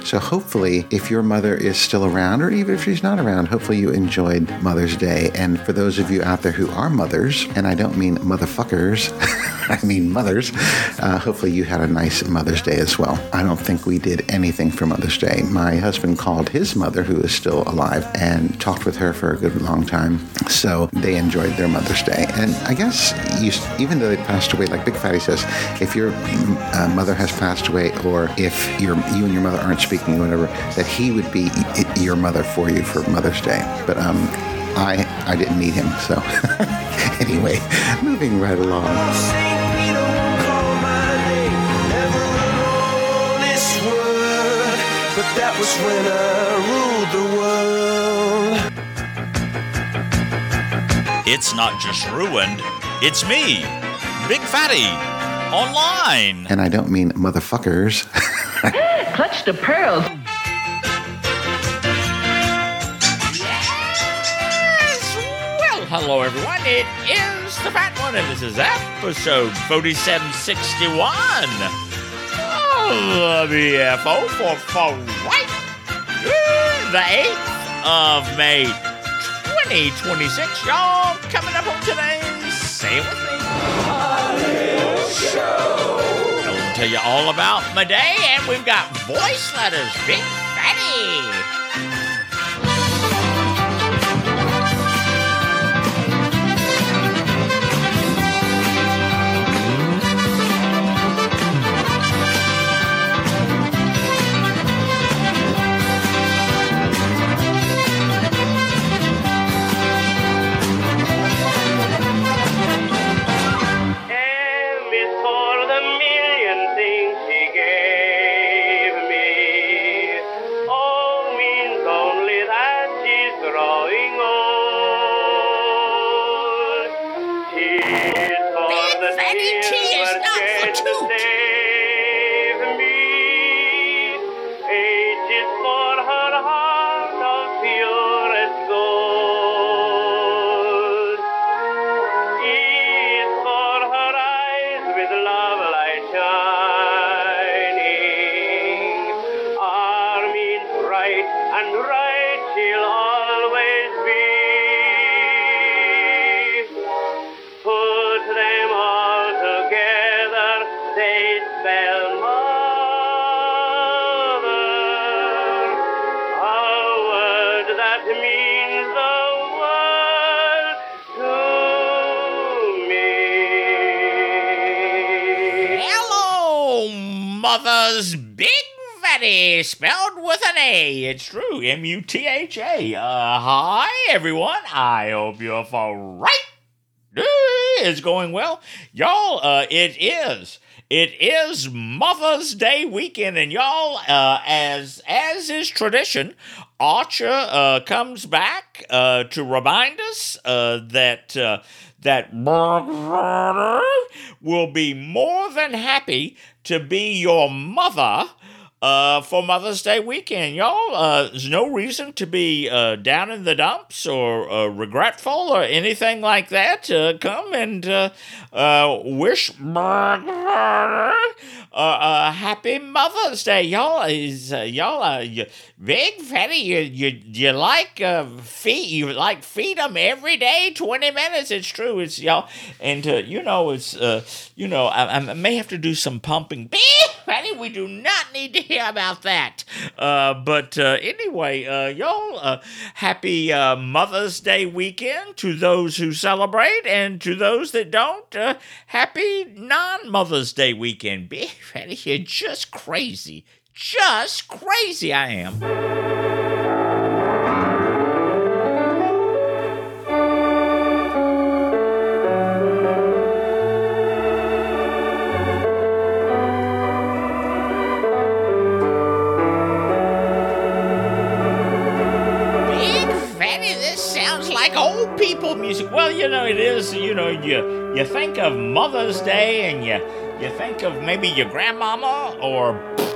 So hopefully, if your mother is still around, or even if she's not around, hopefully you enjoyed Mother's Day. And for those of you out there who are mothers, and I don't mean motherfuckers, I mean mothers, hopefully you had a nice Mother's Day as well. I don't think we did anything for Mother's Day. My husband called his mother, who is still alive, and talked with her for a good long time. So they enjoyed their Mother's Day. And I guess even though they passed away, like Big Fatty says, if your mother has passed away, or if you and your mother aren't speaking, whatever, that he would be your mother for you for Mother's Day. But I didn't meet him, so anyway, moving right along. But that was when I ruled the world. It's not just ruined, it's me, Big Fatty, online. And I don't mean motherfuckers. Clutch the pearls. Yes! Well, hello everyone, it is the Fat One, and this is episode 4761. The BFO for right, the 8th of May, 2026. Y'all coming up on today's Say It With Me Show. I'll tell you all about my day, and we've got voice letters. Big Fatty. Mother's Big Fatty, spelled with an A. It's true, M-U-T-H-A. Hi, everyone. I hope you're all right. It's going well. Y'all, it is Mother's Day weekend, and y'all, as is tradition, Archer comes back to remind us that will be more than happy to be your mother for Mother's Day weekend. Y'all, there's no reason to be down in the dumps or regretful or anything like that. Come and wish happy Mother's Day. Y'all, Big Fatty, you like feed them every day, 20 minutes. It's true. It's y'all, and I may have to do some pumping. Big Fatty, we do not need to hear about that. But anyway, y'all, happy Mother's Day weekend to those who celebrate, and to those that don't, happy non-Mother's Day weekend. Big Fatty, you're just crazy. Just crazy I am. Old people music. Well, it is, you think of Mother's Day, and you think of maybe your grandmama, or,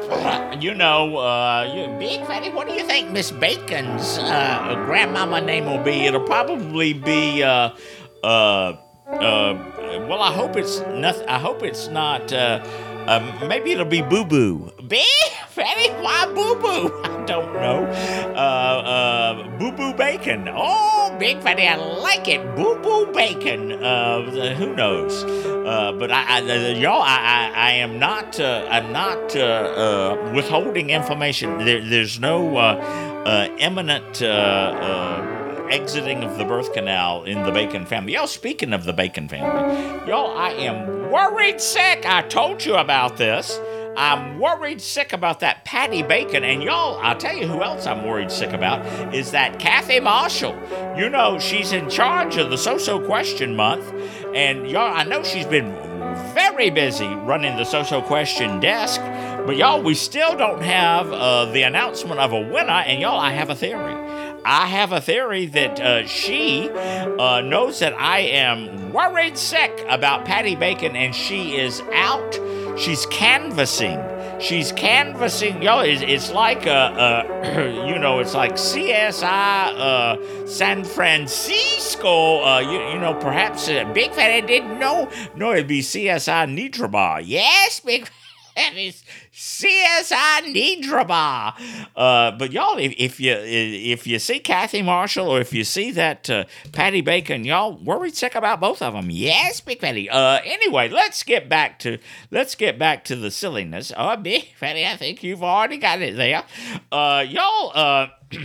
Big Fatty, what do you think Miss Bacon's grandmama name will be? It'll probably be, well, I hope it's not Maybe it'll be Boo Boo. Big Fatty, why Boo Boo? I don't know. Boo Boo Bacon. Oh, Big Fatty, I like it. Boo Boo Bacon. Who knows? But y'all, I am not. I'm not withholding information. There's no imminent exiting of the birth canal in the Bacon family. Y'all, speaking of the Bacon family, y'all, I am worried sick. I told you about this. I'm worried sick about that Patty Bacon. And y'all, I'll tell you who else I'm worried sick about is that Kathy Marshall. You know, she's in charge of the So-So Question Month. And y'all, I know she's been very busy running the So-So Question desk. But y'all, we still don't have the announcement of a winner. And y'all, I have a theory. I have a theory that she knows that I am worried sick about Patty Bacon, and she is out. She's canvassing. She's canvassing. Y'all, it's like it's like CSI San Francisco. You know, perhaps Big Fatty didn't know. No, it'd be CSI Nidrabar. Yes, Big Fatty. That is CSI Nidrabar. But y'all, if you see Kathy Marshall or if you see that Patty Bacon, y'all worried sick about both of them. Yes, Big Fatty. Anyway, let's get back to the silliness. Big Fatty, I think you've already got it there. Y'all,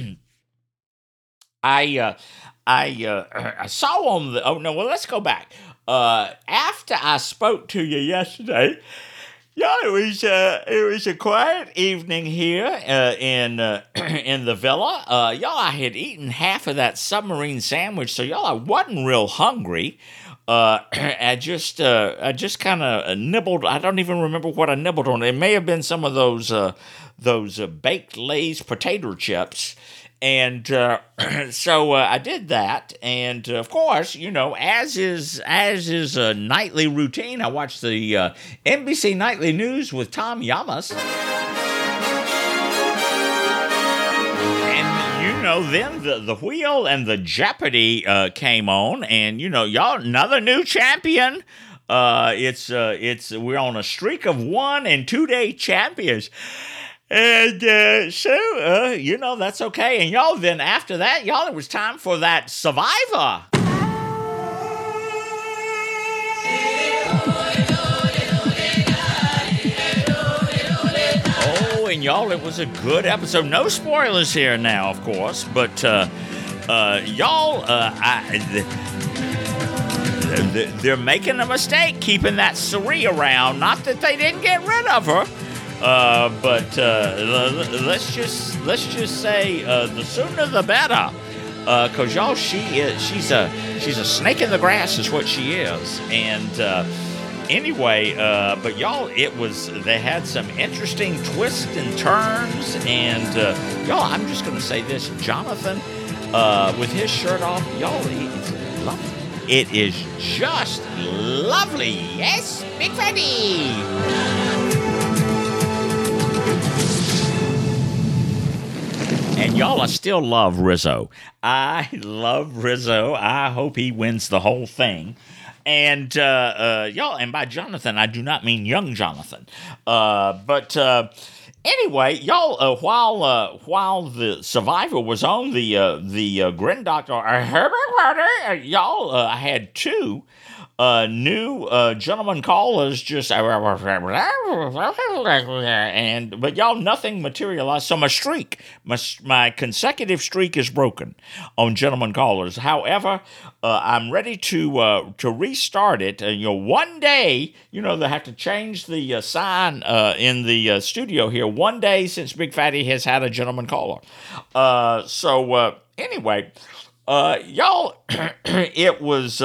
I saw on the. Oh no, well, let's go back. After I spoke to you yesterday. Yeah, it was a quiet evening here in the villa. Y'all, I had eaten half of that submarine sandwich, so y'all, I wasn't real hungry. I just kind of nibbled. I don't even remember what I nibbled on. It may have been some of those baked Lay's potato chips. And so I did that, and of course, you know, as is a nightly routine, I watched the NBC Nightly News with Tom Yamas, and you know, then the Wheel and the Jeopardy came on, and you know, y'all, another new champion. We're on a streak of 1 and 2 day champions. And you know, that's okay. And y'all, then after that, y'all, it was time for that Survivor. Oh, and y'all, it was a good episode. No spoilers here now, of course. But y'all, they're making a mistake keeping that Suri around. Not that they didn't get rid of her. But let's just say the sooner the better, cause y'all, she's a snake in the grass is what she is, and anyway, but y'all, they had some interesting twists and turns, and y'all, I'm just gonna say this, Jonathan, with his shirt off, y'all, it's lovely. It is just lovely. Yes, Big Fatty. And y'all, I still love Rizzo. I love Rizzo. I hope he wins the whole thing. And y'all, and by Jonathan, I do not mean young Jonathan. But anyway, y'all, while the Survivor was on, the Grin Doctor, y'all, I had 2 new gentleman callers just but y'all, nothing materialized. So my consecutive streak is broken on gentleman callers. However, I'm ready to restart it. One day, they have to change the sign in the studio here. One day since Big Fatty has had a gentleman caller. Anyway. Y'all, it was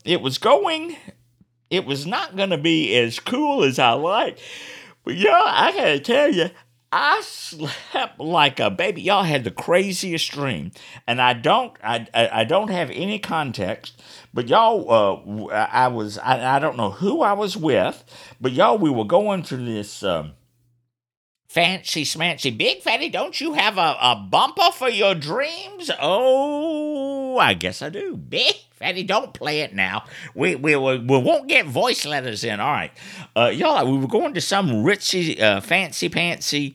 not going to be as cool as I like, but y'all, I gotta tell you, I slept like a baby. Y'all, had the craziest dream, and I don't have any context, but y'all, I don't know who I was with, but y'all, we were going to this, fancy smancy. Big Fatty, don't you have a bumper for your dreams? Oh, I guess I do. Big Fatty, don't play it now. We won't get voice letters in. All right. Y'all, we were going to some ritzy, fancy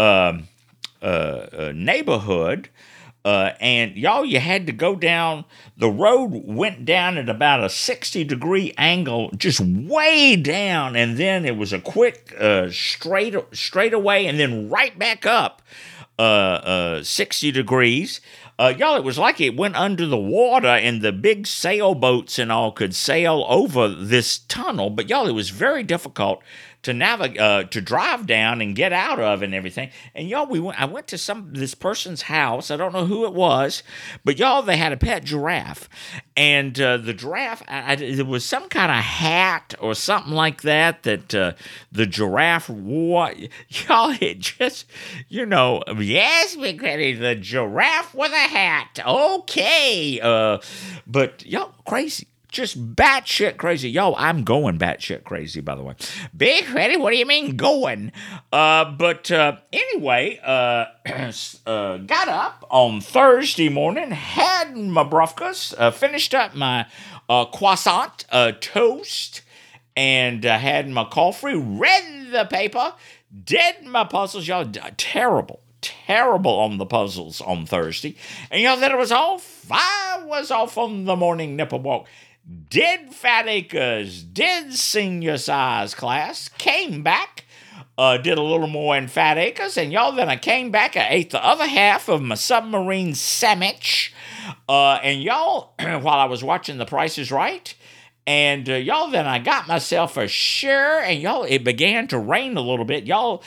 neighborhood. And y'all, you had to go down. The road went down at about a 60-degree angle, just way down, and then it was a quick straight away, and then right back up 60 degrees. Y'all, it was like it went under the water, and the big sailboats and all could sail over this tunnel. But y'all, it was very difficult to navigate, to drive down and get out of and everything. And y'all, I went to this person's house. I don't know who it was, but y'all, they had a pet giraffe. And the giraffe, there was some kind of hat or something like that the giraffe wore. Y'all, it just, yes, Big Fatty, the giraffe with a hat. Okay. But y'all, crazy. Just batshit crazy. Yo, I'm going batshit crazy, by the way. Big Fatty, what do you mean going? But anyway, got up on Thursday morning, had my brufkas, finished up my croissant toast, and had my coffee, read the paper, did my puzzles. Y'all, terrible on the puzzles on Thursday. And then it was off. I was off on the morning nipple walk. Did Fat Acres, did senior size class, came back, did a little more in Fat Acres, and y'all, then I came back, I ate the other half of my submarine sandwich, and y'all, while I was watching The Price is Right, and y'all, then I got myself a shirt, and y'all, it began to rain a little bit. Y'all,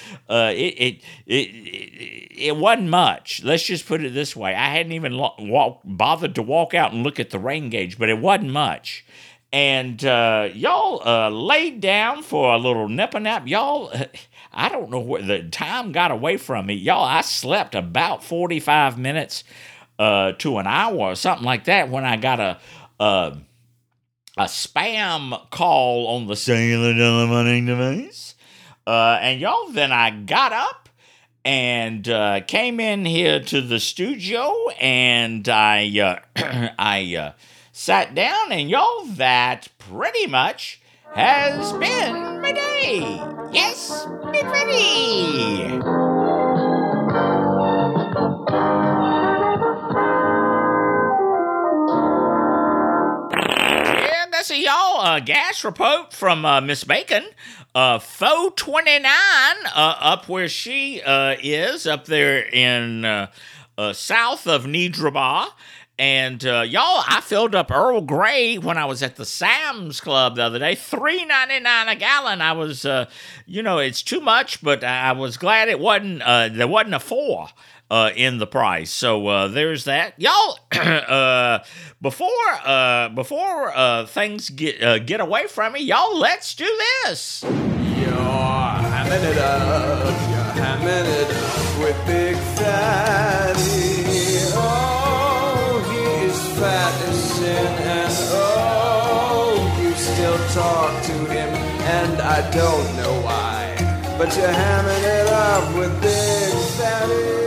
it wasn't much. Let's just put it this way. I hadn't even bothered to walk out and look at the rain gauge, but it wasn't much. And y'all laid down for a little nap. Y'all, I don't know where the time got away from me. Y'all, I slept about 45 minutes to an hour or something like that when I got a spam call on the cellular money device. And y'all, then I got up and came in here to the studio, and I sat down, and y'all, that pretty much has been my day. Yes, be ready. So y'all, gas report from Miss Bacon, 429 up where she is, up there in south of Nidraba. And y'all, I filled up Earl Grey when I was at the Sam's Club the other day, $3.99 a gallon. I was, it's too much, but I was glad it wasn't. There wasn't a 4 in the price. So there's that, y'all. Before things get away from me, y'all, let's do this. You're hamming it up with Big Fatty. Oh, he is fat as sin, and oh, you still talk to him, and I don't know why, but you're hamming it up with Big Fatty.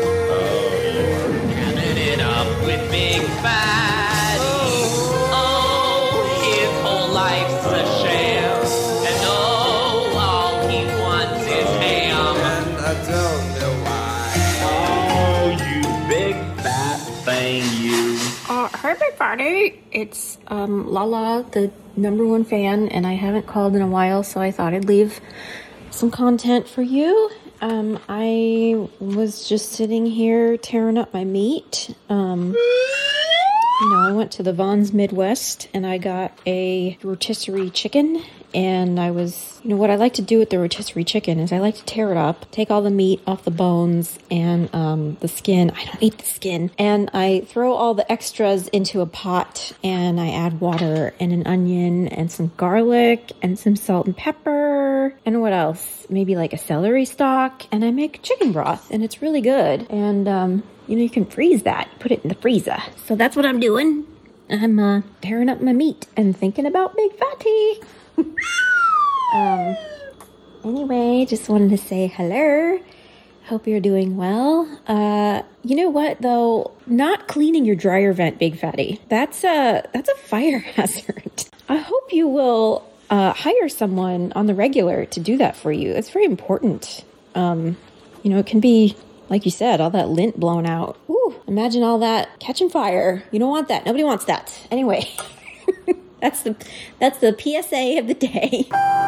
With Big Fatty. Oh, his whole life's a sham. And oh, all he wants is ham. And I don't know why. Oh, you big fat thing, you. Hi, Big Fatty. It's Lala, the #1 fan, and I haven't called in a while, so I thought I'd leave some content for you. I was just sitting here tearing up my meat. I went to the Vaughn's Midwest and I got a rotisserie chicken. And I was, what I like to do with the rotisserie chicken is I like to tear it up, take all the meat off the bones and the skin. I don't eat the skin. And I throw all the extras into a pot and I add water and an onion and some garlic and some salt and pepper. And what else? Maybe like a celery stalk. And I make chicken broth and it's really good. And, you can freeze that, put it in the freezer. So that's what I'm doing. I'm tearing up my meat and thinking about Big Fatty. Anyway, just wanted to say hello. Hope you're doing well. You know what though? Not cleaning your dryer vent, Big Fatty. That's a fire hazard. I hope you will hire someone on the regular to do that for you. It's very important. It can be, like you said, all that lint blown out. Ooh, imagine all that catching fire. You don't want that. Nobody wants that. Anyway, that's the PSA of the day.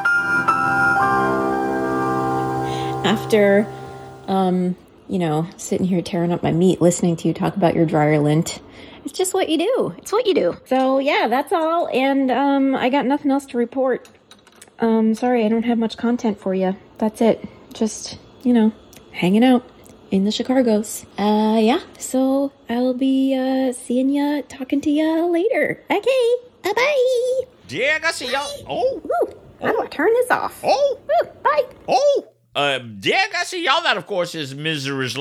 After, sitting here tearing up my meat, listening to you talk about your dryer lint. It's just what you do. It's what you do. So, yeah, that's all. And I got nothing else to report. Sorry, I don't have much content for you. That's it. Just, hanging out in the Chicargos. Yeah, so I'll be seeing ya, talking to ya later. Okay, bye-bye. Yeah, I see y'all. Oh. Woo, I'm gonna turn this off. Oh. Woo, bye. Oh. Yeah, I see y'all. That, of course, is Mrs.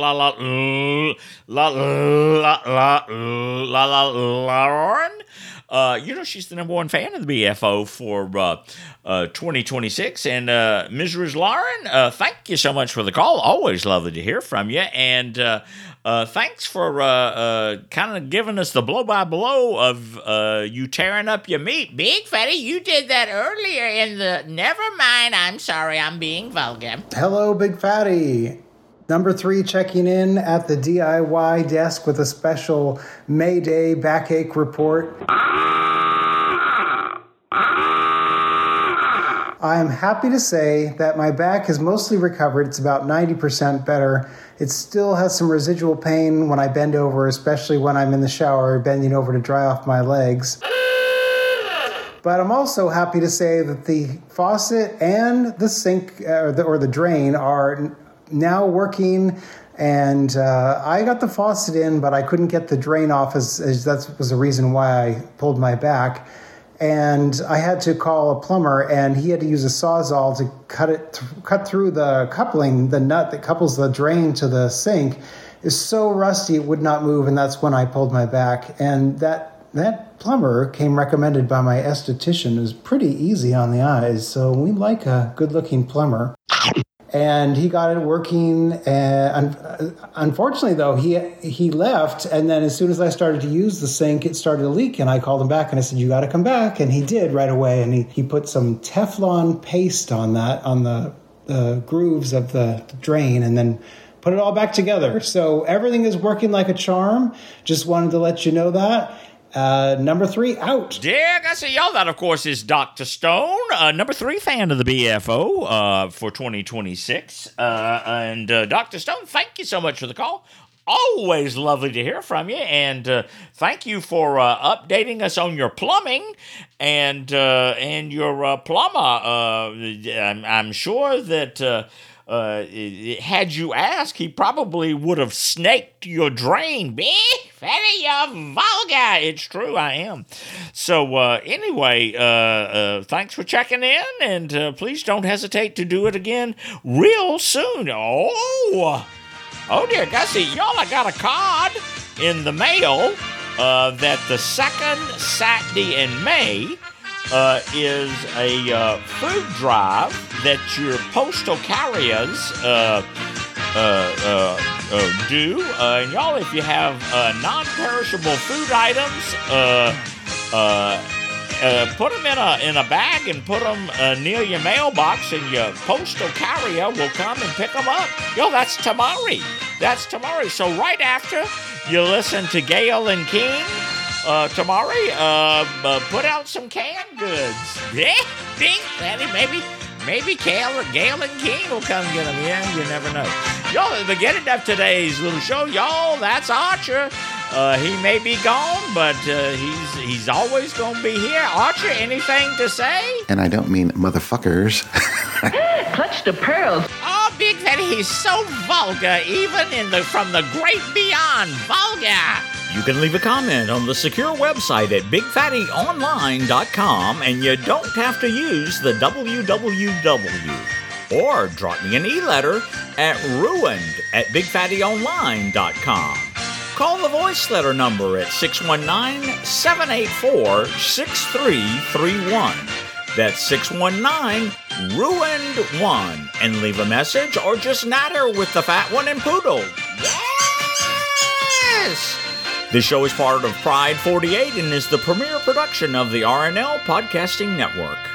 Lauren. She's the number one fan of the BFO for 2026. And Mrs. Lauren, thank you so much for the call. Always lovely to hear from you. And thanks for kind of giving us the blow-by-blow of you tearing up your meat. Big Fatty, you did that earlier in the... Never mind, I'm sorry, I'm being vulgar. Hello, Big Fatty. Number 3 checking in at the DIY desk with a special May Day backache report. I am happy to say that my back is mostly recovered. It's about 90% better. It still has some residual pain when I bend over, especially when I'm in the shower, bending over to dry off my legs. But I'm also happy to say that the faucet and the sink or the drain are now working. And I got the faucet in, but I couldn't get the drain off, as that was the reason why I pulled my back. And I had to call a plumber, and he had to use a Sawzall to cut through the coupling. The nut that couples the drain to the sink is so rusty it would not move, and that's when I pulled my back. And that plumber came recommended by my esthetician. It was pretty easy on the eyes, so we like a good-looking plumber. And he got it working. And unfortunately, though, he left. And then as soon as I started to use the sink, it started to leak. And I called him back and I said, "You got to come back." And he did right away. And he put some Teflon paste on the grooves of the drain, and then put it all back together. So everything is working like a charm. Just wanted to let you know that. Number 3 out. Yeah, I see y'all. That, of course, is Dr. Stone, number 3 fan of the BFO for 2026. And Dr. Stone, thank you so much for the call. Always lovely to hear from you. And thank you for updating us on your plumbing and your plumber. I'm sure that... had you asked, he probably would have snaked your drain. Big Fatty, you're vulgar. It's true, I am. So anyway, thanks for checking in, and please don't hesitate to do it again real soon. Oh dear, Gussie, y'all, I got a card in the mail that the second Saturday in May is a food drive that your postal carriers do. And y'all, if you have non-perishable food items, put them in a bag and put them near your mailbox, and your postal carrier will come and pick them up. Yo, that's tomorrow. That's tomorrow. So right after you listen to Gail and King, tomorrow, put out some canned goods. Yeah, Big Fatty, maybe Gail and King will come get them. Yeah, you never know. Y'all, at the beginning of today's little show, y'all, that's Archer. He may be gone, but he's always going to be here. Archer, anything to say? And I don't mean motherfuckers. Clutch the pearls. Oh, Big Fatty, he's so vulgar, even from the great beyond. Vulgar. You can leave a comment on the secure website at BigFattyOnline.com, and you don't have to use the www. Or drop me an e-letter at ruined@BigFattyOnline.com. Call the voice letter number at 619-784-6331. That's 619-RUINED-1. And leave a message or just natter with the fat one and Poodle. Yes! This show is part of Pride 48 and is the premier production of the RNL Podcasting Network.